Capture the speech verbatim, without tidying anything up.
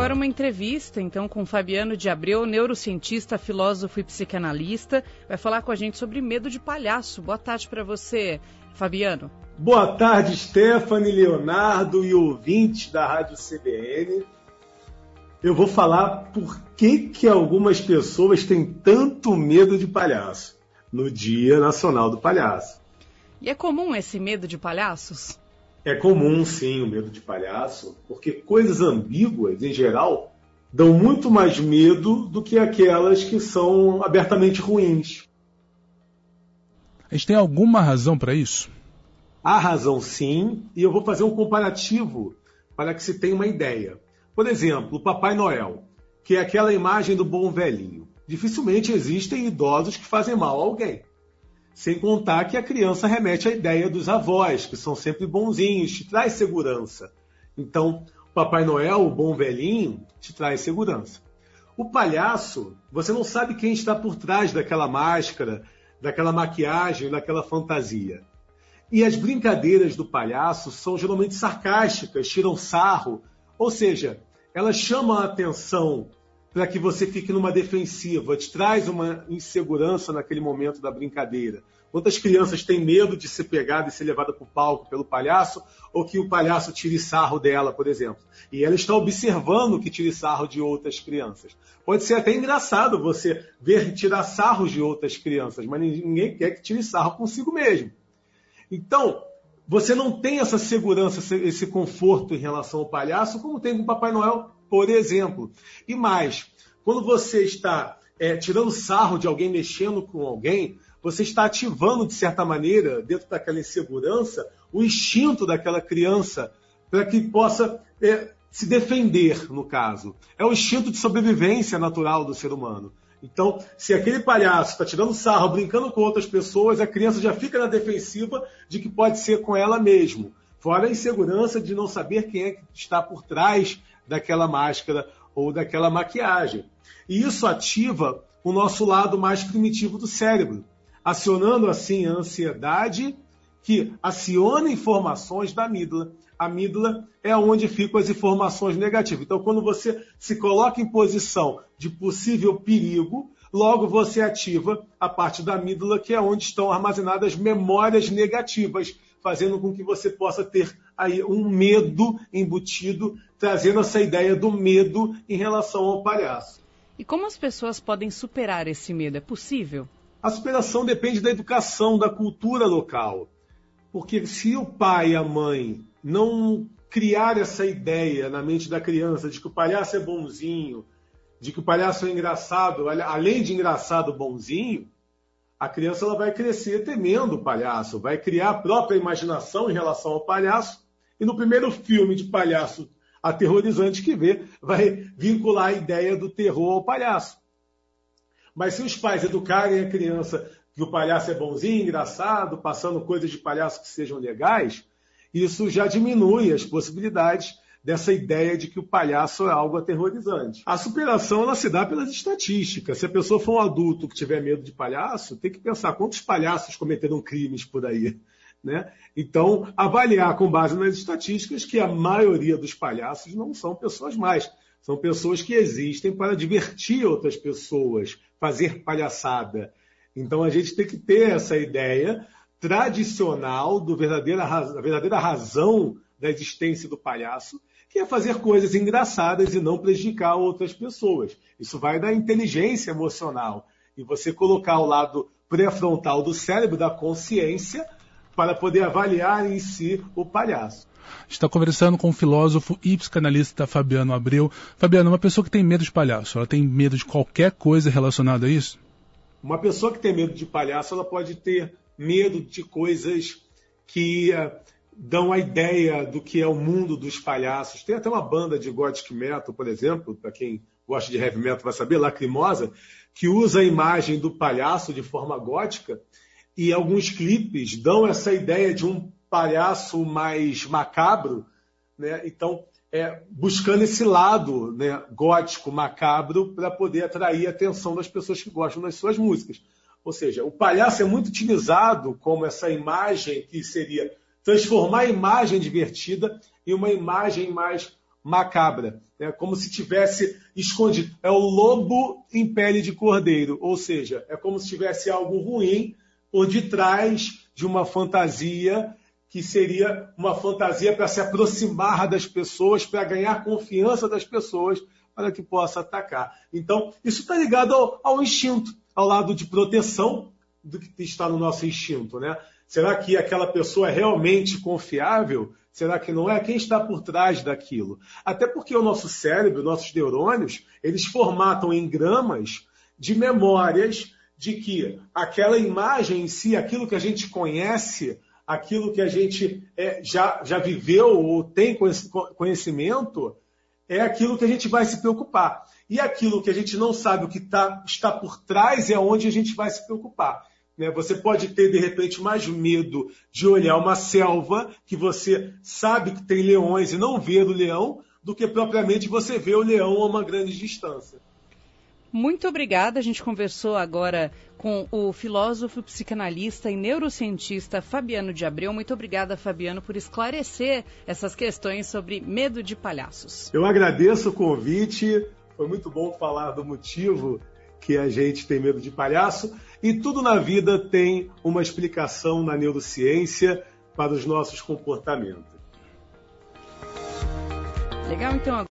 agora uma entrevista, então, com Fabiano de Abreu, neurocientista, filósofo e psicanalista. Vai falar com a gente sobre medo de palhaço. Boa tarde para você, Fabiano. Boa tarde, Stephanie, Leonardo e ouvintes da Rádio C B N. Eu vou falar por que, que algumas pessoas têm tanto medo de palhaço no Dia Nacional do Palhaço. E é comum esse medo de palhaços? É comum, sim, o medo de palhaço, porque coisas ambíguas, em geral, dão muito mais medo do que aquelas que são abertamente ruins. A gente tem alguma razão para isso? Há razão, sim, e eu vou fazer um comparativo para que se tenha uma ideia. Por exemplo, o Papai Noel, que é aquela imagem do bom velhinho. Dificilmente existem idosos que fazem mal a alguém. Sem contar que a criança remete à ideia dos avós, que são sempre bonzinhos, te traz segurança. Então, o Papai Noel, o bom velhinho, te traz segurança. O palhaço, você não sabe quem está por trás daquela máscara, daquela maquiagem, daquela fantasia. E as brincadeiras do palhaço são geralmente sarcásticas, tiram sarro, ou seja, elas chamam a atenção para que você fique numa defensiva, te traz uma insegurança naquele momento da brincadeira. Quantas crianças têm medo de ser pegada e ser levada para o palco pelo palhaço, ou que o palhaço tire sarro dela, por exemplo. E ela está observando que tire sarro de outras crianças. Pode ser até engraçado você ver tirar sarros de outras crianças, mas ninguém quer que tire sarro consigo mesmo. Então, você não tem essa segurança, esse conforto em relação ao palhaço, como tem com o Papai Noel, por exemplo. E mais, quando você está é, tirando sarro de alguém, mexendo com alguém, você está ativando, de certa maneira, dentro daquela insegurança, o instinto daquela criança para que possa é, se defender, no caso. É o instinto de sobrevivência natural do ser humano. Então, se aquele palhaço está tirando sarro, brincando com outras pessoas, a criança já fica na defensiva de que pode ser com ela mesmo. Fora a insegurança de não saber quem é que está por trás daquela máscara ou daquela maquiagem. E isso ativa o nosso lado mais primitivo do cérebro, acionando assim a ansiedade que aciona informações da amígdala. A amígdala é onde ficam as informações negativas. Então, quando você se coloca em posição de possível perigo, logo você ativa a parte da amígdala, que é onde estão armazenadas memórias negativas, fazendo com que você possa ter aí um medo embutido, trazendo essa ideia do medo em relação ao palhaço. E como as pessoas podem superar esse medo? É possível? A superação depende da educação, da cultura local. Porque se o pai e a mãe não criar essa ideia na mente da criança de que o palhaço é bonzinho, de que o palhaço é engraçado, além de engraçado, bonzinho, a criança ela vai crescer temendo o palhaço, vai criar a própria imaginação em relação ao palhaço, e no primeiro filme de palhaço aterrorizante que vê, vai vincular a ideia do terror ao palhaço. Mas se os pais educarem a criança que o palhaço é bonzinho, engraçado, passando coisas de palhaço que sejam legais, isso já diminui as possibilidades dessa ideia de que o palhaço é algo aterrorizante. A superação ela se dá pelas estatísticas. Se a pessoa for um adulto que tiver medo de palhaço, tem que pensar quantos palhaços cometeram crimes por aí, né? Então, avaliar com base nas estatísticas que a maioria dos palhaços não são pessoas más. São pessoas que existem para divertir outras pessoas, fazer palhaçada. Então, a gente tem que ter essa ideia tradicional do verdadeira, da verdadeira razão da existência do palhaço, que é fazer coisas engraçadas e não prejudicar outras pessoas. Isso vai da inteligência emocional. E você colocar o lado pré-frontal do cérebro, da consciência, para poder avaliar em si o palhaço. Está conversando com o filósofo e psicanalista Fabiano Abreu. Fabiano, uma pessoa que tem medo de palhaço, ela tem medo de qualquer coisa relacionada a isso? Uma pessoa que tem medo de palhaço, ela pode ter medo de coisas que uh, dão a ideia do que é o mundo dos palhaços. Tem até uma banda de gothic metal, por exemplo, para quem gosta de heavy metal vai saber, Lacrimosa, que usa a imagem do palhaço de forma gótica, e alguns clipes dão essa ideia de um palhaço mais macabro, né? Então, é, buscando esse lado, né, gótico, macabro, para poder atrair a atenção das pessoas que gostam das suas músicas. Ou seja, o palhaço é muito utilizado como essa imagem que seria transformar a imagem divertida em uma imagem mais macabra. É como se tivesse escondido. É o lobo em pele de cordeiro, ou seja, é como se tivesse algo ruim por detrás de uma fantasia que seria uma fantasia para se aproximar das pessoas, para ganhar confiança das pessoas, para que possa atacar. Então, isso está ligado ao, ao instinto, ao lado de proteção do que está no nosso instinto, né? Será que aquela pessoa é realmente confiável? Será que não é? Quem está por trás daquilo? Até porque o nosso cérebro, nossos neurônios, eles formatam em gramas de memórias de que aquela imagem em si, aquilo que a gente conhece, aquilo que a gente é, já, já viveu ou tem conhecimento, é aquilo que a gente vai se preocupar. E aquilo que a gente não sabe o que tá, está por trás é onde a gente vai se preocupar. Né? Você pode ter, de repente, mais medo de olhar uma selva que você sabe que tem leões e não ver o leão, do que propriamente você ver o leão a uma grande distância. Muito obrigada. A gente conversou agora com o filósofo, psicanalista e neurocientista Fabiano de Abreu. Muito obrigada, Fabiano, por esclarecer essas questões sobre medo de palhaços. Eu agradeço o convite. Foi muito bom falar do motivo que a gente tem medo de palhaço. E tudo na vida tem uma explicação na neurociência para os nossos comportamentos. Legal, então.